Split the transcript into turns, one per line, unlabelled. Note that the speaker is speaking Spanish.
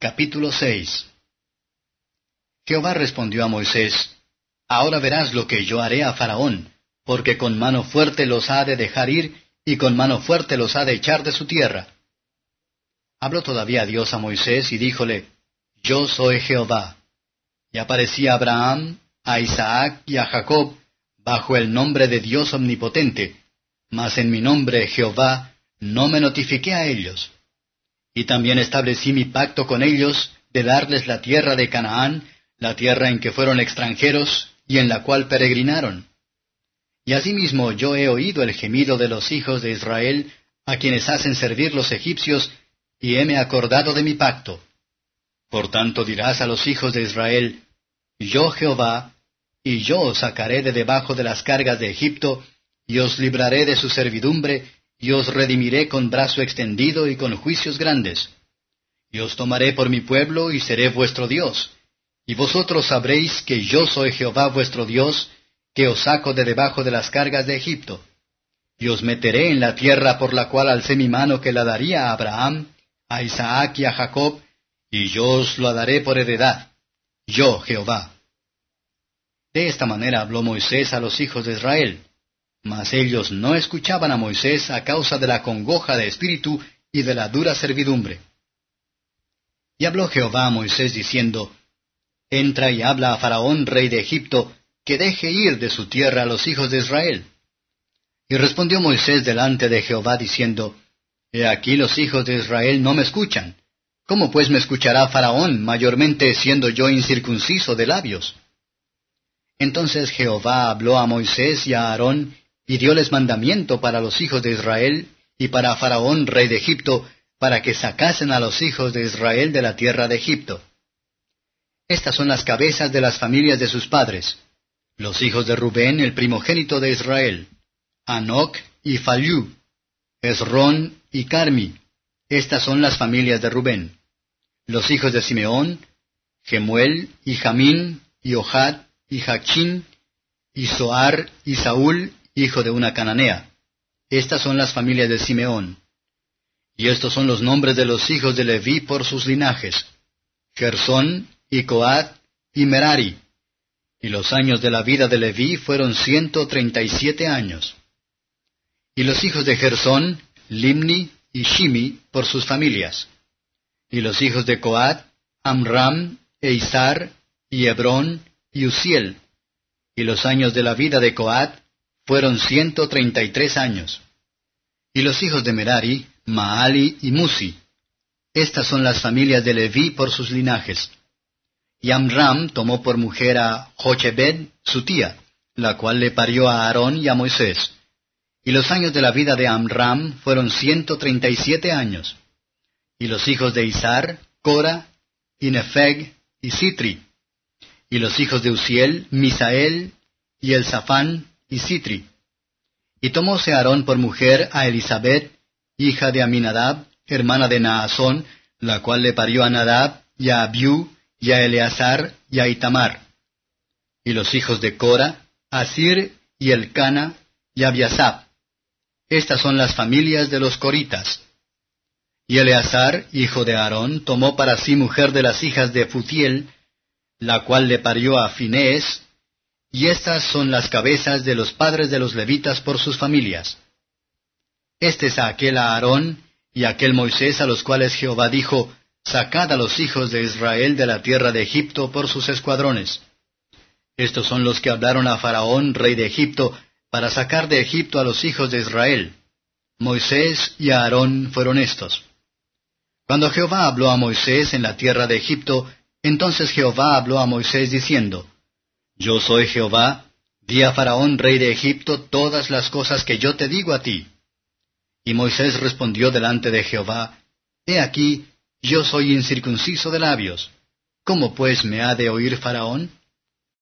Capítulo 6. Jehová respondió a Moisés, Ahora verás lo que yo haré a Faraón, porque con mano fuerte los ha de dejar ir, y con mano fuerte los ha de echar de su tierra. Habló todavía Dios a Moisés, y díjole, Yo soy Jehová. Y aparecí a Abraham, a Isaac y a Jacob, bajo el nombre de Dios omnipotente, mas en mi nombre, Jehová, no me notifiqué a ellos. Y también establecí mi pacto con ellos, de darles la tierra de Canaán, la tierra en que fueron extranjeros, y en la cual peregrinaron. Y asimismo yo he oído el gemido de los hijos de Israel, a quienes hacen servir los egipcios, y heme acordado de mi pacto. Por tanto dirás a los hijos de Israel, Yo Jehová, y yo os sacaré de debajo de las cargas de Egipto, y os libraré de su servidumbre, y os redimiré con brazo extendido y con juicios grandes. Y os tomaré por mi pueblo, y seré vuestro Dios. Y vosotros sabréis que yo soy Jehová vuestro Dios, que os saco de debajo de las cargas de Egipto. Y os meteré en la tierra por la cual alcé mi mano que la daría a Abraham, a Isaac y a Jacob, y yo os lo daré por heredad. Yo, Jehová. De esta manera habló Moisés a los hijos de Israel. Mas ellos no escuchaban a Moisés a causa de la congoja de espíritu y de la dura servidumbre. Y habló Jehová a Moisés diciendo, Entra y habla a Faraón, rey de Egipto, que deje ir de su tierra a los hijos de Israel. Y respondió Moisés delante de Jehová diciendo, He aquí los hijos de Israel no me escuchan. ¿Cómo pues me escuchará Faraón, mayormente siendo yo incircunciso de labios? Entonces Jehová habló a Moisés y a Aarón, y dióles mandamiento para los hijos de Israel, y para Faraón, rey de Egipto, para que sacasen a los hijos de Israel de la tierra de Egipto. Estas son las cabezas de las familias de sus padres. Los hijos de Rubén, el primogénito de Israel, Hanoc y Fallu, Hezrón y Carmi. Estas son las familias de Rubén. Los hijos de Simeón, Gemuel y Jamín y Ohad y Jachín y Zoar y Saúl, hijo de una cananea. Estas son las familias de Simeón. Y estos son los nombres de los hijos de Leví por sus linajes: Gersón y Coat y Merari. Y los años de la vida de Leví fueron 137 años. Y los hijos de Gersón, Limni y Shimi por sus familias. Y los hijos de Coat, Amram, e Izhar, y Hebrón, y Uziel. Y los años de la vida de Coat fueron 133 años. Y los hijos de Merari, Maali y Musi. Estas son las familias de Leví por sus linajes. Y Amram tomó por mujer a Jochebed, su tía, la cual le parió a Aarón y a Moisés. Y los años de la vida de Amram fueron 137 años. Y los hijos de Izhar, Cora, y Nefeg, y Sitri. Y los hijos de Uziel, Misael, y Elzafán, y Sitri. Y tomóse Aarón por mujer a Elisabet, hija de Aminadab, hermana de Naasón, la cual le parió a Nadab, y a Abiú, y a Eleazar, y a Itamar. Y los hijos de Cora, Asir, y Elcana, y Abiasap. Estas son las familias de los coritas. Y Eleazar, hijo de Aarón, tomó para sí mujer de las hijas de Futiel, la cual le parió a Finés, y estas son las cabezas de los padres de los levitas por sus familias. Este es aquel Aarón y aquel Moisés a los cuales Jehová dijo, Sacad a los hijos de Israel de la tierra de Egipto por sus escuadrones. Estos son los que hablaron a Faraón, rey de Egipto, para sacar de Egipto a los hijos de Israel. Moisés y Aarón fueron estos. Cuando Jehová habló a Moisés en la tierra de Egipto, entonces Jehová habló a Moisés diciendo, Yo soy Jehová, di a Faraón, rey de Egipto, todas las cosas que yo te digo a ti. Y Moisés respondió delante de Jehová, He aquí, yo soy incircunciso de labios. ¿Cómo pues me ha de oír Faraón?